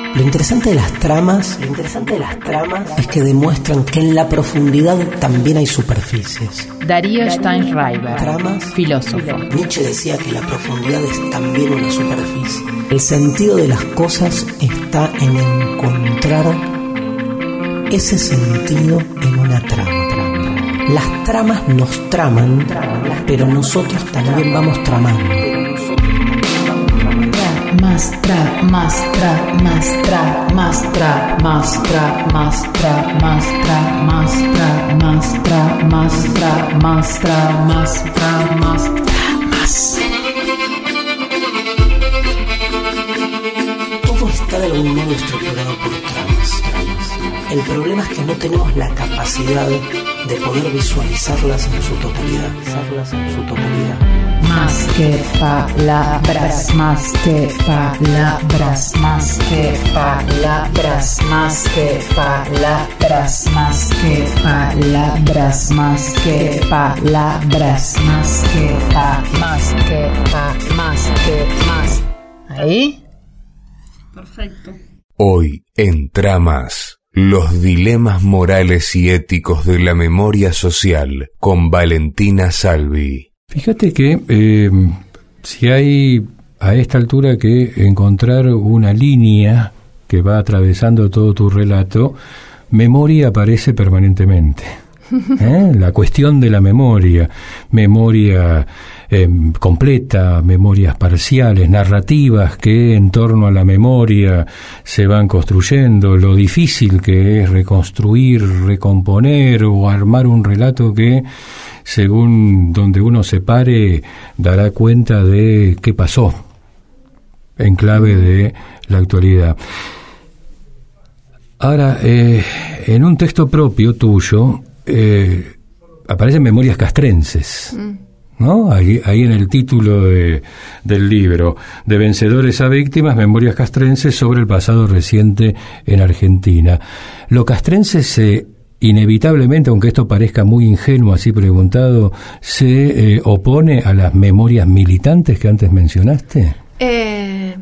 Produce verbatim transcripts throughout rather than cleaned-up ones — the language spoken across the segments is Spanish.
Lo interesante de las tramas, lo interesante de las tramas es que demuestran que en la profundidad también hay superficies. Darío Steinschreiber, Tramas, filósofo. Nietzsche decía que la profundidad es también una superficie. El sentido de las cosas está en encontrar ese sentido en una trama. Las tramas nos traman, pero nosotros también vamos tramando. Más tra, más tra, más tra, más tra, más tra, más tra, más tra, más tra, más tra, más tra, más tra, más tra, más tra, más. Todo está de algún modo estructurado por tramas. El problema es que no tenemos la capacidad de poder visualizarlas en su totalidad. Visualizarlas en su totalidad. Más que palabras, más que palabras, más que palabras, más que palabras, más que palabras, más que palabras, más que pa, más que pa, más que más. ¿Ahí? Perfecto. Hoy en Tramas, los dilemas morales y éticos de la memoria social, con Valentina Salvi. Fíjate que eh, si hay a esta altura que encontrar una línea que va atravesando todo tu relato, memoria aparece permanentemente. ¿Eh? La cuestión de la memoria, memoria eh, completa, memorias parciales, narrativas que en torno a la memoria se van construyendo, lo difícil que es reconstruir, recomponer o armar un relato que, según donde uno se pare, dará cuenta de qué pasó en clave de la actualidad. Ahora, eh, en un texto propio tuyo, Eh, aparecen memorias castrenses, ¿no? Ahí, ahí en el título de, del libro, de vencedores a víctimas, memorias castrenses sobre el pasado reciente en Argentina. Lo castrense se, inevitablemente, aunque esto parezca muy ingenuo así preguntado, se eh, opone a las memorias militantes que antes mencionaste. Eh,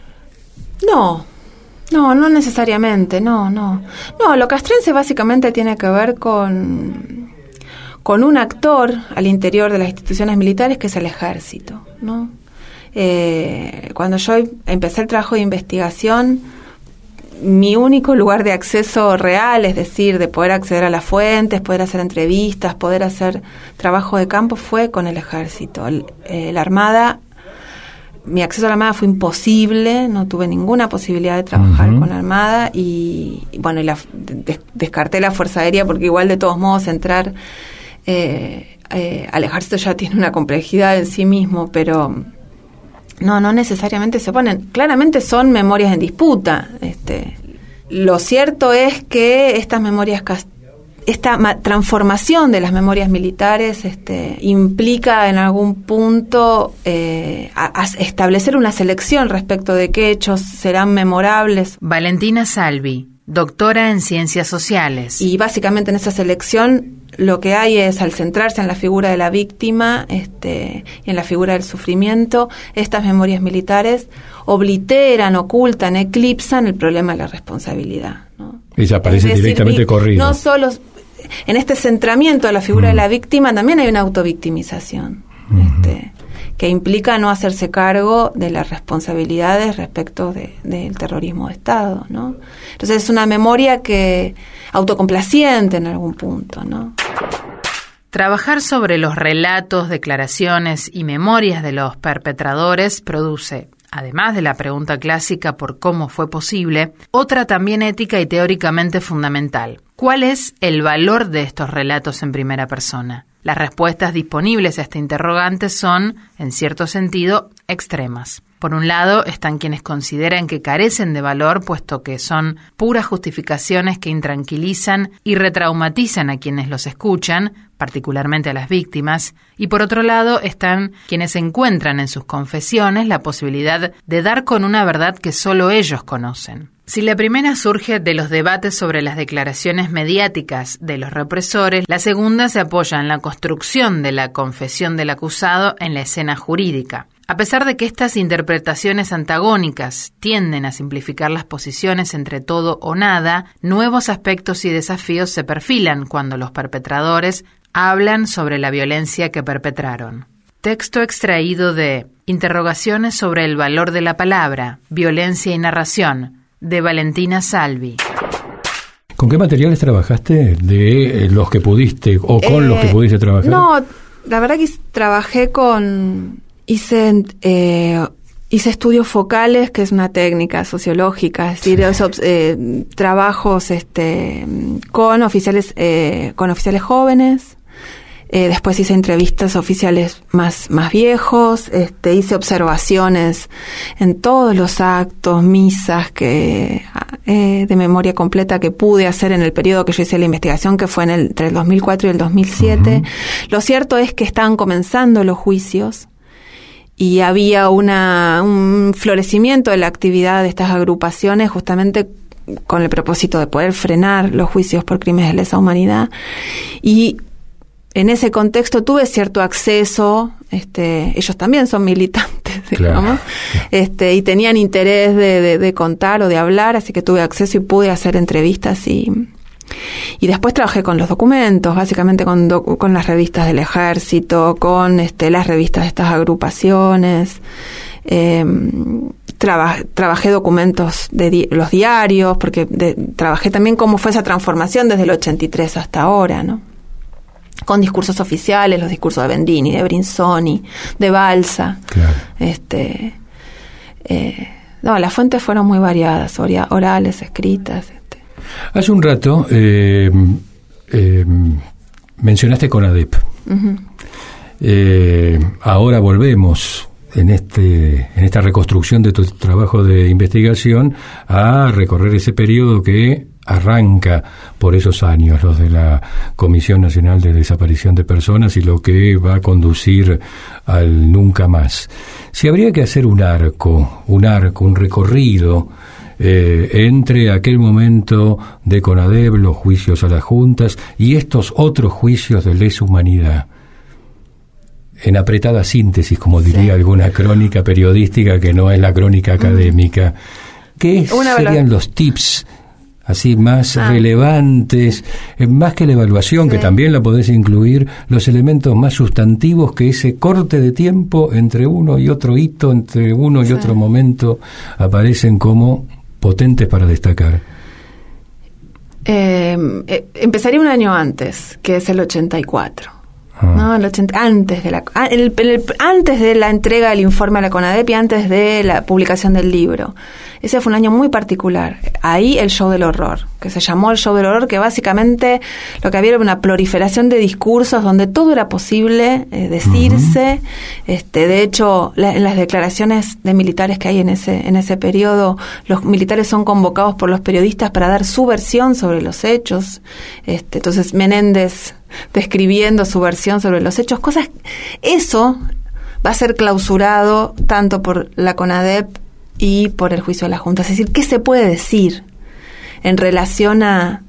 no. No, no necesariamente, no, no. No, lo castrense básicamente tiene que ver con, con un actor al interior de las instituciones militares que es el ejército, ¿no? Eh, cuando yo empecé el trabajo de investigación, mi único lugar de acceso real, es decir, de poder acceder a las fuentes, poder hacer entrevistas, poder hacer trabajo de campo, fue con el ejército. El, eh, la Armada... Mi acceso a la Armada fue imposible, no tuve ninguna posibilidad de trabajar uh-huh. con la Armada y, y bueno, y la, des, descarté la Fuerza Aérea porque igual de todos modos entrar eh, eh, al ejército ya tiene una complejidad en sí mismo, pero no, no necesariamente se ponen. Claramente son memorias en disputa. Este, lo cierto es que estas memorias cast- esta ma- transformación de las memorias militares este, implica en algún punto eh, a, a establecer una selección respecto de qué hechos serán memorables. Valentina Salvi, doctora en Ciencias Sociales. Y básicamente en esa selección lo que hay es, al centrarse en la figura de la víctima este, y en la figura del sufrimiento, estas memorias militares obliteran, ocultan, eclipsan el problema de la responsabilidad, ¿no? Ella aparece decir, directamente corrido. No solo en este centramiento de la figura mm. de la víctima también hay una autovictimización mm. este, que implica no hacerse cargo de las responsabilidades respecto de, del terrorismo de Estado, ¿no? Entonces es una memoria que autocomplaciente en algún punto, ¿no? Trabajar sobre los relatos, declaraciones y memorias de los perpetradores produce, además de la pregunta clásica por cómo fue posible, otra también ética y teóricamente fundamental. ¿Cuál es el valor de estos relatos en primera persona? Las respuestas disponibles a este interrogante son, en cierto sentido, extremas. Por un lado, están quienes consideran que carecen de valor, puesto que son puras justificaciones que intranquilizan y retraumatizan a quienes los escuchan, particularmente a las víctimas, y por otro lado están quienes encuentran en sus confesiones la posibilidad de dar con una verdad que solo ellos conocen. Si la primera surge de los debates sobre las declaraciones mediáticas de los represores, la segunda se apoya en la construcción de la confesión del acusado en la escena jurídica. A pesar de que estas interpretaciones antagónicas tienden a simplificar las posiciones entre todo o nada, nuevos aspectos y desafíos se perfilan cuando los perpetradores hablan sobre la violencia que perpetraron. Texto extraído de Interrogaciones sobre el valor de la palabra, violencia y narración, de Valentina Salvi. ¿Con qué materiales trabajaste de los que pudiste o con eh, los que pudiste trabajar? No, la verdad que trabajé con... Hice, eh, hice estudios focales, que es una técnica sociológica, es decir, sí. esos, eh, trabajos este, con oficiales, eh, con oficiales jóvenes. Eh, después hice entrevistas a oficiales más, más viejos, este, hice observaciones en todos los actos, misas que, eh, de memoria completa que pude hacer en el periodo que yo hice la investigación, que fue en el, entre el dos mil cuatro y el dos mil siete. Uh-huh. Lo cierto es que estaban comenzando los juicios y había una, un florecimiento de la actividad de estas agrupaciones justamente con el propósito de poder frenar los juicios por crímenes de lesa humanidad. Y en ese contexto tuve cierto acceso, este, ellos también son militantes, digamos, claro. este, y tenían interés de, de, de contar o de hablar, así que tuve acceso y pude hacer entrevistas y, y después trabajé con los documentos, básicamente con, docu- con las revistas del ejército, con este, las revistas de estas agrupaciones, eh, traba- trabajé documentos de di- los diarios, porque de, trabajé también cómo fue esa transformación desde el ochenta y tres hasta ahora, ¿no? Con discursos oficiales, los discursos de Bendini, de Brinsoni, de Balsa. Claro. Este, eh, no, las fuentes fueron muy variadas, orales, escritas. Este. Hace un rato eh, eh, mencionaste CONADEP. Uh-huh. Eh, ahora volvemos en este en esta reconstrucción de tu trabajo de investigación a recorrer ese periodo que arranca por esos años, los de la Comisión Nacional de Desaparición de Personas y lo que va a conducir al nunca más. Si habría que hacer un arco, un arco, un recorrido eh, entre aquel momento de CONADEP, los juicios a las juntas y estos otros juicios de lesa humanidad, en apretada síntesis, como diría sí. alguna crónica periodística que no es la crónica académica, ¿qué Una serían los tips así más ah. relevantes, más que la evaluación, sí. que también la podés incluir, los elementos más sustantivos que ese corte de tiempo entre uno y otro hito, entre uno y sí. otro momento, aparecen como potentes para destacar? Eh, eh, empezaría un año antes, que es el ochenta y cuatro. Ah. No, el ochenta, antes de la el, el, antes de la entrega del informe a la CONADEP y antes de la publicación del libro. Ese fue un año muy particular. Ahí el show del horror, que se llamó el show del horror, que básicamente lo que había era una proliferación de discursos donde todo era posible eh, decirse. Uh-huh. Este, de hecho, la, en las declaraciones de militares que hay en ese en ese periodo, los militares son convocados por los periodistas para dar su versión sobre los hechos. Este, entonces Menéndez describiendo su versión sobre los hechos, cosas, eso va a ser clausurado tanto por la CONADEP y por el juicio de la Junta. Es decir, ¿qué se puede decir en relación a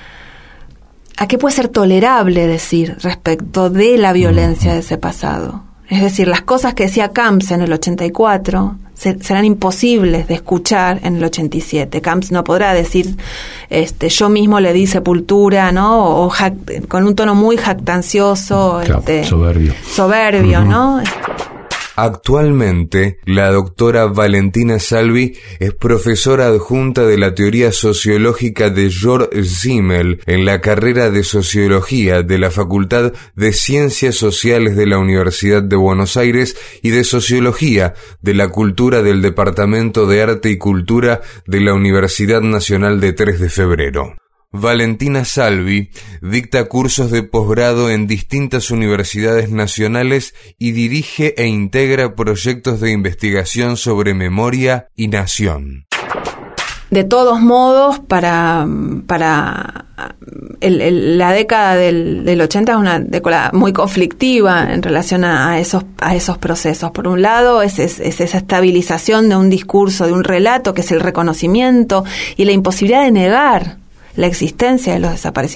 a qué puede ser tolerable decir respecto de la violencia de ese pasado? Es decir, las cosas que decía Camps en el ochenta y cuatro se, serán imposibles de escuchar en el ochenta y siete. Camps no podrá decir, este, yo mismo le di sepultura, ¿no? O jac- con un tono muy jactancioso, claro, este, soberbio, soberbio, uh-huh. ¿no? Actualmente, la doctora Valentina Salvi es profesora adjunta de la teoría sociológica de George Simmel en la carrera de Sociología de la Facultad de Ciencias Sociales de la Universidad de Buenos Aires y de Sociología de la Cultura del Departamento de Arte y Cultura de la Universidad Nacional de tres de Febrero. Valentina Salvi dicta cursos de posgrado en distintas universidades nacionales y dirige e integra proyectos de investigación sobre memoria y nación. De todos modos, para para el, el, la década del, del ochenta es una década muy conflictiva en relación a, a esos a esos procesos. Por un lado, es, es, es esa estabilización de un discurso, de un relato, que es el reconocimiento y la imposibilidad de negar la existencia de los desaparecidos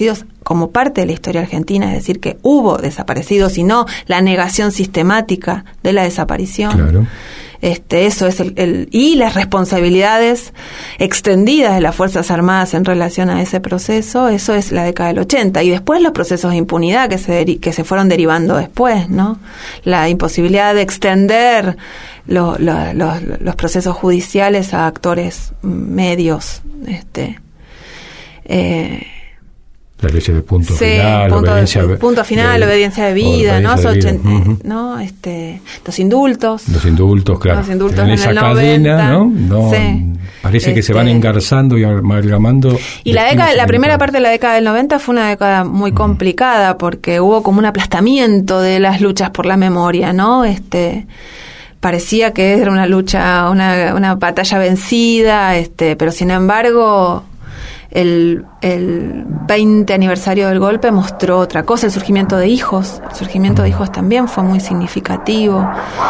como parte de la historia argentina, es decir, que hubo desaparecidos y no la negación sistemática de la desaparición. Claro. Este, eso es el, el y las responsabilidades extendidas de las Fuerzas Armadas en relación a ese proceso, eso es la década del ochenta, y después los procesos de impunidad que se deri- que se fueron derivando después, ¿no? La imposibilidad de extender lo, lo, lo, los procesos judiciales a actores medios, este eh, la ley de punto sí, final, punto, obediencia, de, punto final, de, obediencia de vida, obediencia ¿no? de vida. ochenta, Uh-huh. ¿no? Este, los indultos. Los indultos, claro. Los indultos en en esa el cadena, noventa, ¿no? no sí. Parece que Este, se van engarzando y amalgamando. Y la década, la primera parte de la década del noventa fue una década muy uh-huh. complicada porque hubo como un aplastamiento de las luchas por la memoria, ¿no? Este, parecía que era una lucha, una, una batalla vencida, este, pero sin embargo El, el veinte aniversario del golpe mostró otra cosa, el surgimiento de hijos. El surgimiento de hijos también fue muy significativo.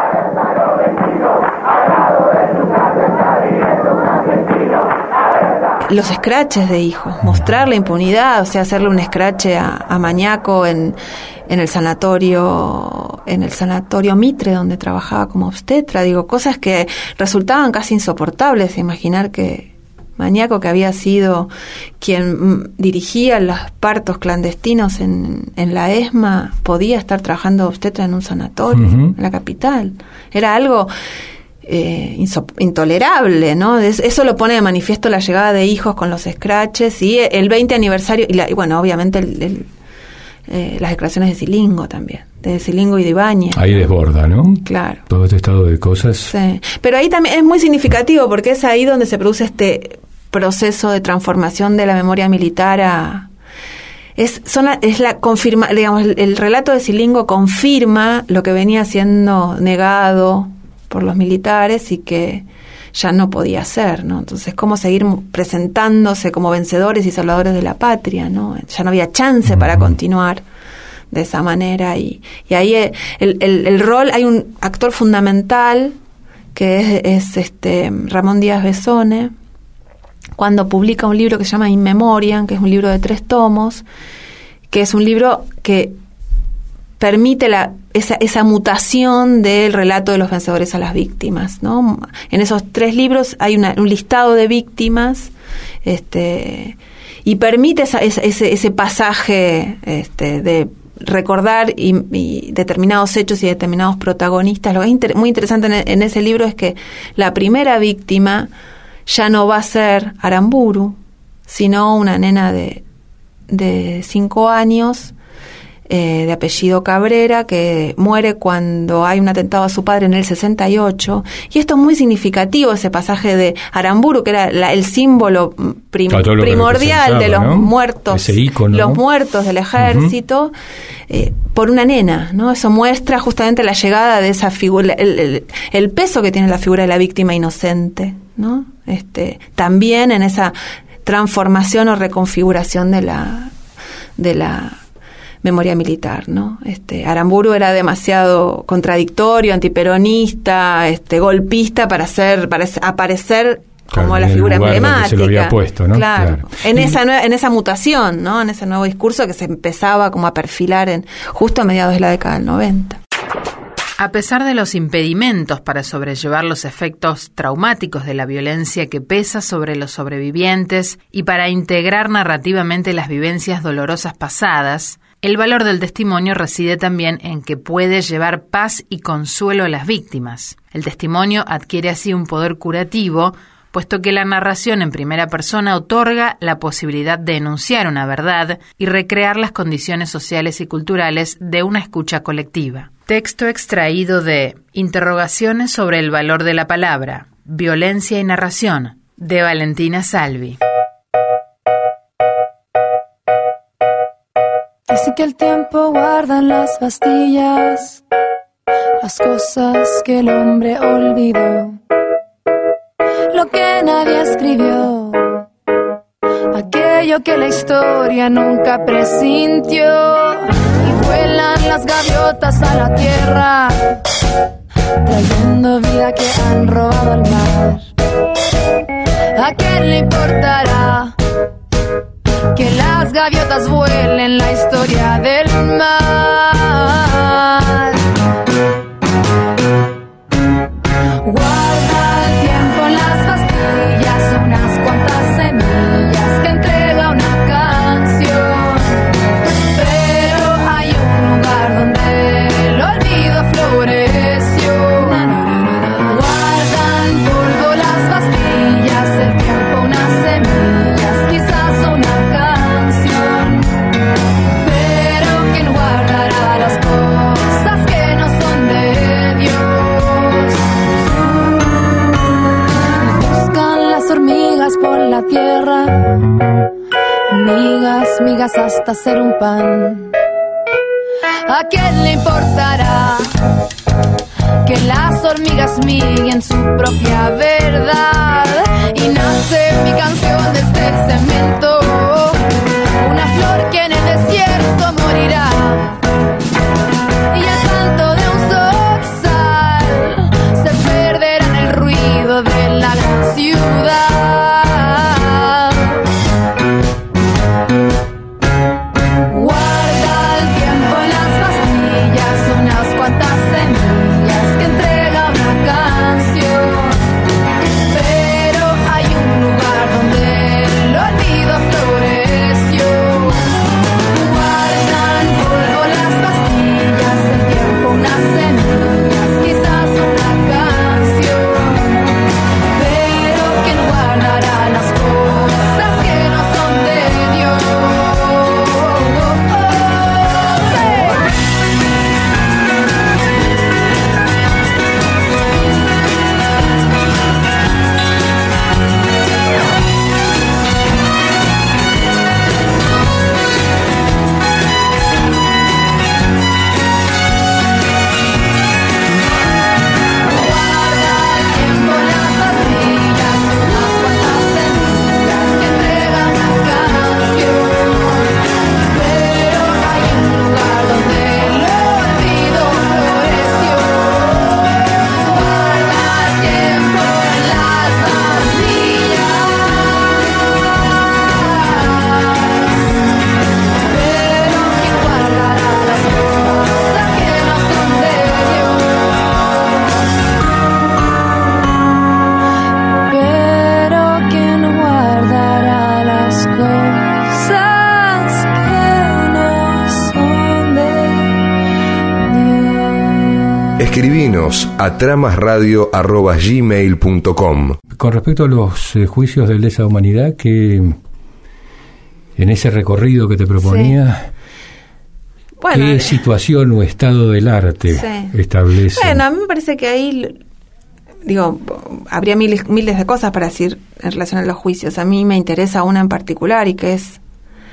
Los scratches de hijos, mostrar la impunidad, o sea, hacerle un scratch a, a Mañaco en, en el sanatorio, en el sanatorio Mitre, donde trabajaba como obstetra, digo, cosas que resultaban casi insoportables, imaginar que Mañaco, que había sido quien dirigía los partos clandestinos en, en la ESMA, podía estar trabajando obstetra en un sanatorio, uh-huh. en la capital. Era algo eh, insop- intolerable, ¿no? Eso lo pone de manifiesto la llegada de hijos con los scratches y el veinte aniversario, y, la, y bueno, obviamente el, el, eh, las declaraciones de Silingo también, de Silingo y de Ibáñez. Ahí desborda, ¿no? Claro. Todo este estado de cosas. Sí. Pero ahí también es muy significativo porque es ahí donde se produce este proceso de transformación de la memoria militar a es son la, es la confirma digamos el, el relato de Silingo confirma lo que venía siendo negado por los militares y que ya no podía ser, ¿no? Entonces, cómo seguir presentándose como vencedores y salvadores de la patria, ¿no? Ya no había chance uh-huh. para continuar de esa manera y, y ahí el, el, el rol, hay un actor fundamental que es, es este Ramón Díaz Besone, cuando publica un libro que se llama In Memoriam, que es un libro de tres tomos, que es un libro que permite la, esa, esa mutación del relato de los vencedores a las víctimas, ¿no? En esos tres libros hay una, un listado de víctimas, este, y permite esa, ese, ese pasaje este, de recordar y, y determinados hechos y determinados protagonistas. Lo que es inter, muy interesante en, en ese libro es que la primera víctima ya no va a ser Aramburu, sino una nena de, de cinco años, eh, de apellido Cabrera, que muere cuando hay un atentado a su padre en el sesenta y ocho. Y esto es muy significativo, ese pasaje de Aramburu, que era la, el símbolo prim, primordial de los, ¿no?, muertos, ese ícono, los, ¿no?, muertos del ejército, uh-huh. eh, por una nena, ¿no? Eso muestra justamente la llegada de esa figura, el, el, el peso que tiene la figura de la víctima inocente, ¿no? Este, también en esa transformación o reconfiguración de la de la memoria militar, ¿no? Este, Aramburu era demasiado contradictorio, antiperonista, este, golpista para ser, para aparecer como claro, la figura emblemática. Se lo había puesto, ¿no? Claro. Claro. En y, esa nue- en esa mutación, ¿no? En ese nuevo discurso que se empezaba como a perfilar en justo a mediados de la década del noventa. A pesar de los impedimentos para sobrellevar los efectos traumáticos de la violencia que pesa sobre los sobrevivientes y para integrar narrativamente las vivencias dolorosas pasadas, el valor del testimonio reside también en que puede llevar paz y consuelo a las víctimas. El testimonio adquiere así un poder curativo, puesto que la narración en primera persona otorga la posibilidad de enunciar una verdad y recrear las condiciones sociales y culturales de una escucha colectiva. Texto extraído de Interrogaciones sobre el valor de la palabra, violencia y narración, de Valentina Salvi. Dice que el tiempo guarda en las pastillas las cosas que el hombre olvidó, lo que nadie escribió, aquello que la historia nunca presintió. Y vuelan las gaviotas a la tierra, trayendo vida que han robado al mar. ¿A quién le importará que las las gaviotas vuelen la historia del mar. Guarda el tiempo en las pastillas, unas cuantas semillas que entrega una canción. Pero hay un lugar donde el olvido floreció. Guardan polvo las pastillas, el tiempo unas semillas, quizás una canción. Pero ¿quién guardará las cosas que no son de Dios? Buscan las hormigas por la tierra, migas, migas hasta ser un pan. ¿A quién le importará que las hormigas miguen su propia verdad? Y nace mi canción desde el cemento, una flor que en el desierto morirá. Y el canto de un zorzal se perderá en el ruido de la gran ciudad. Guarda el tiempo en las pastillas, unas cuantas semillas que entrega una canción. Pero hay un lugar donde el olvido floreció. Guardan polvo las pastillas, el tiempo unas semillas, quizás una canción. Pero ¿quién guardará las cosas que no son de Dios? Guarda el tiempo en las pastillas, unas cuantas semillas que entregan una canción. Pero hay un lugar donde el olvido floreció. Guarda el tiempo en las pastillas, pero ¿quién guardará las cosas que no son de Dios? Pero ¿quién guardará las cosas que no son de Dios? Escribinos a tramasradio arroba gmail punto com. Con respecto a los eh, juicios de lesa humanidad, que en ese recorrido que te proponía, Bueno, ¿qué situación o estado del arte Sí. establece? Bueno, a mí me parece que ahí, digo, habría miles, miles de cosas para decir en relación a los juicios. A mí me interesa una en particular y que es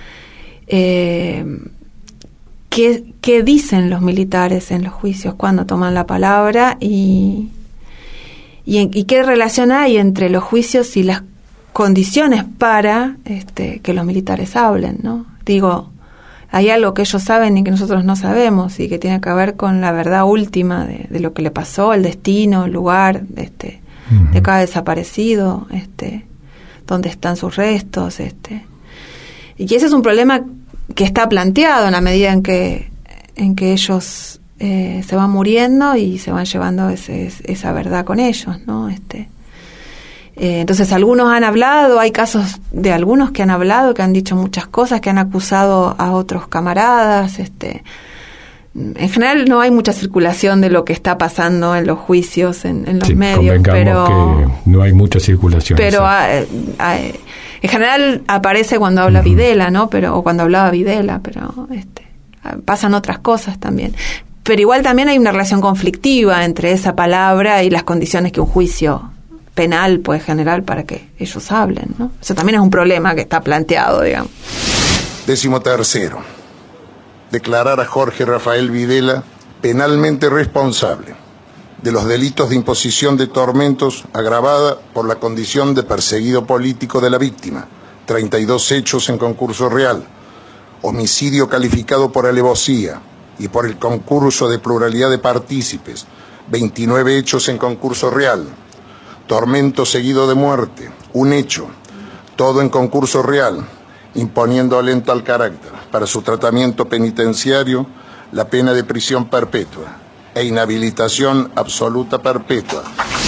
eh, ¿qué, qué dicen los militares en los juicios cuando toman la palabra y, y, en- y qué relación hay entre los juicios y las condiciones para este, que los militares hablen, ¿no? Digo, hay algo que ellos saben y que nosotros no sabemos y que tiene que ver con la verdad última de, de lo que le pasó, el destino, el lugar este, Ujú. de cada desaparecido, este, dónde están sus restos, este. Y ese es un problema que está planteado en la medida en que en que ellos eh, se van muriendo y se van llevando ese, esa verdad con ellos, ¿no? Este, eh, entonces algunos han hablado, hay casos de algunos que han hablado, que han dicho muchas cosas, que han acusado a otros camaradas, este. En general no hay mucha circulación de lo que está pasando en los juicios, en, en los Sí, medios, convengamos pero que no hay mucha circulación. pero sí. ah, eh, ah, eh, en general aparece cuando habla Ujú. Videla, ¿no? Pero o cuando hablaba Videla, pero este ah, pasan otras cosas también. Pero igual también hay una relación conflictiva entre esa palabra y las condiciones que un juicio penal puede generar para que ellos hablen, ¿no? Eso también es un problema que está planteado, digamos. Décimo tercero. Declarar a Jorge Rafael Videla penalmente responsable de los delitos de imposición de tormentos agravada por la condición de perseguido político de la víctima, treinta y dos hechos en concurso real, homicidio calificado por alevosía y por el concurso de pluralidad de partícipes, veintinueve hechos en concurso real, tormento seguido de muerte, un hecho, todo en concurso real, imponiendo alento al carácter. Para su tratamiento penitenciario, la pena de prisión perpetua e inhabilitación absoluta perpetua.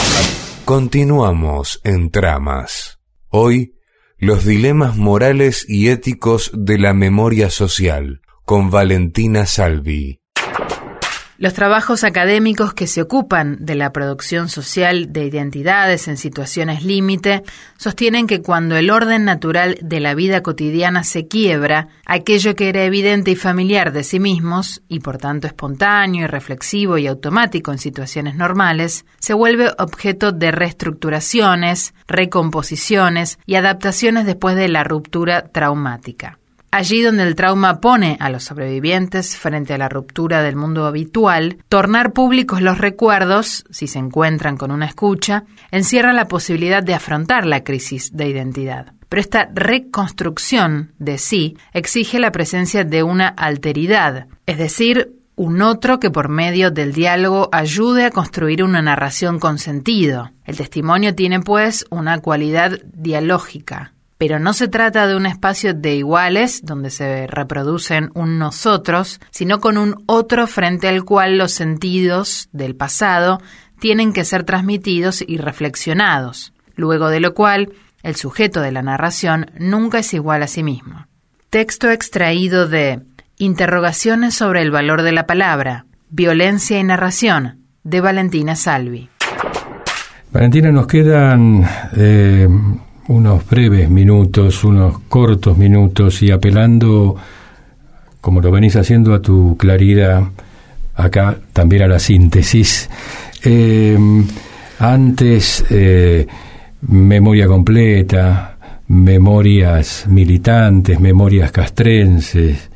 Continuamos en Tramas. Hoy, los dilemas morales y éticos de la memoria social, con Valentina Salvi. Los trabajos académicos que se ocupan de la producción social de identidades en situaciones límite sostienen que cuando el orden natural de la vida cotidiana se quiebra, aquello que era evidente y familiar de sí mismos, y por tanto espontáneo y reflexivo y automático en situaciones normales, se vuelve objeto de reestructuraciones, recomposiciones y adaptaciones después de la ruptura traumática. Allí donde el trauma pone a los sobrevivientes frente a la ruptura del mundo habitual, tornar públicos los recuerdos, si se encuentran con una escucha, encierra la posibilidad de afrontar la crisis de identidad. Pero esta reconstrucción de sí exige la presencia de una alteridad, es decir, un otro que por medio del diálogo ayude a construir una narración con sentido. El testimonio tiene, pues, una cualidad dialógica. Pero no se trata de un espacio de iguales donde se reproducen un nosotros, sino con un otro frente al cual los sentidos del pasado tienen que ser transmitidos y reflexionados, luego de lo cual el sujeto de la narración nunca es igual a sí mismo. Texto extraído de Interrogaciones sobre el valor de la palabra, Violencia y narración, de Valentina Salvi. Valentina, nos quedan Eh... unos breves minutos, unos cortos minutos, y apelando, como lo venís haciendo, a tu claridad, acá también a la síntesis. Eh, antes, eh, memoria completa, memorias militantes, memorias castrenses.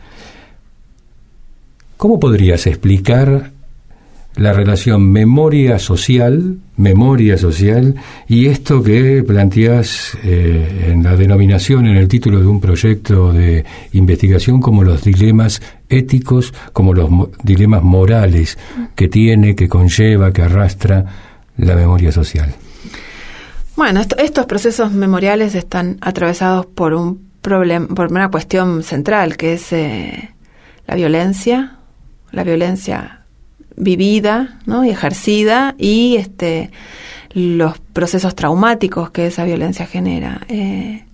¿Cómo podrías explicar la relación memoria social, memoria social, y esto que planteás eh, en la denominación, en el título de un proyecto de investigación, como los dilemas éticos, como los mo- dilemas morales que tiene, que conlleva, que arrastra la memoria social? Bueno, esto, estos procesos memoriales están atravesados por un problema, por una cuestión central, que es eh, la violencia, la violencia vivida, ¿no? Y ejercida, y este los procesos traumáticos que esa violencia genera. Eh,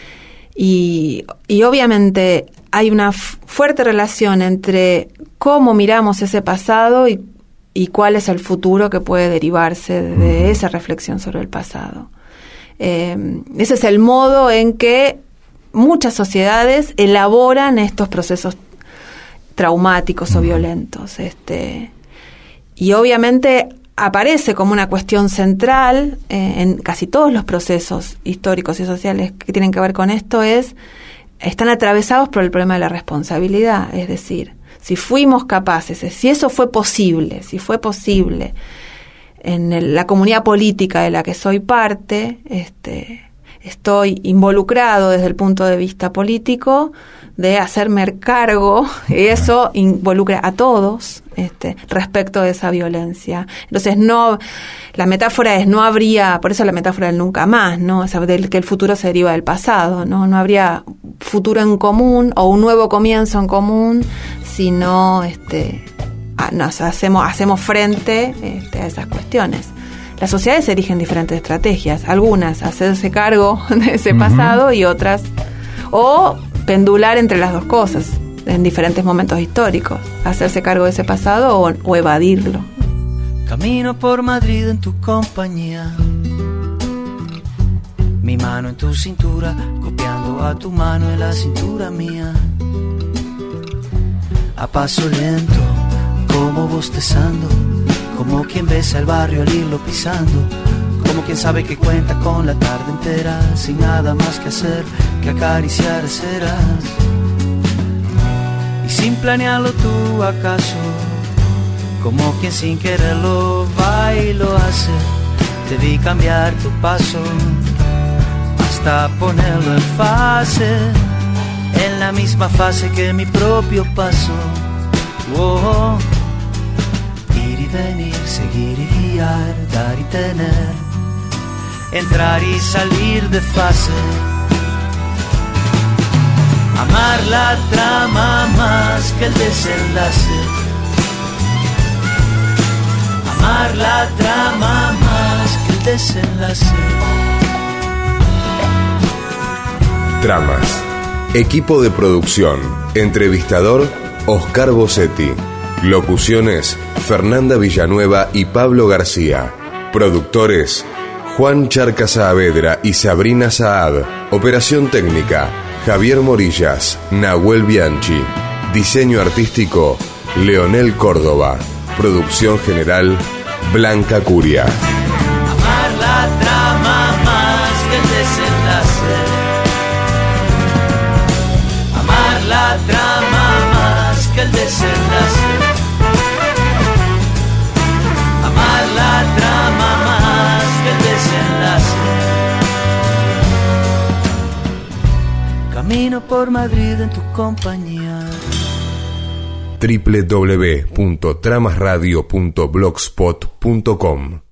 y, y obviamente hay una f- fuerte relación entre cómo miramos ese pasado y, y cuál es el futuro que puede derivarse de, de esa reflexión sobre el pasado. Eh, ese es el modo en que muchas sociedades elaboran estos procesos traumáticos o violentos. Este Y obviamente aparece como una cuestión central eh, en casi todos los procesos históricos y sociales que tienen que ver con esto, es están atravesados por el problema de la responsabilidad. Es decir, si fuimos capaces, si eso fue posible, si fue posible en el, la comunidad política de la que soy parte, este, estoy involucrado desde el punto de vista político de hacerme cargo, y eso involucra a todos este, respecto de esa violencia. Entonces, no, la metáfora es, no habría, por eso la metáfora del nunca más, ¿no? O sea, del que el futuro se deriva del pasado, ¿no? No habría futuro en común o un nuevo comienzo en común, sino este, a, nos hacemos, hacemos frente este, a esas cuestiones. Las sociedades eligen diferentes estrategias, algunas hacerse cargo de ese uh-huh. pasado y otras, o pendular entre las dos cosas en diferentes momentos históricos, hacerse cargo de ese pasado o, o evadirlo. Camino por Madrid en tu compañía, mi mano en tu cintura, copiando a tu mano en la cintura mía, a paso lento, como bostezando, como quien besa el barrio al irlo pisando, como quien sabe que cuenta con la tarde entera, sin nada más que hacer que acariciar ceras. Y sin planearlo tú acaso, como quien sin quererlo va y lo hace, te vi cambiar tu paso hasta ponerlo en fase, en la misma fase que mi propio paso. Oh, ir y venir, seguir y guiar, dar y tener, entrar y salir de fase. Amar la trama más que el desenlace. Amar la trama más que el desenlace. Tramas. Equipo de producción. Entrevistador, Oscar Bossetti. Locuciones, Fernanda Villanueva y Pablo García. Productores, Juan Charca Saavedra y Sabrina Saad. Operación técnica, Javier Morillas, Nahuel Bianchi. Diseño artístico, Leonel Córdoba. Producción general, Blanca Curia. Amar la trama más que el desenlace. Amar la trama más que el desenlace. Amar la trama más que el desenlace. Camino por Madrid en tu compañía. doble u doble u doble u punto tramas radio punto blogspot punto com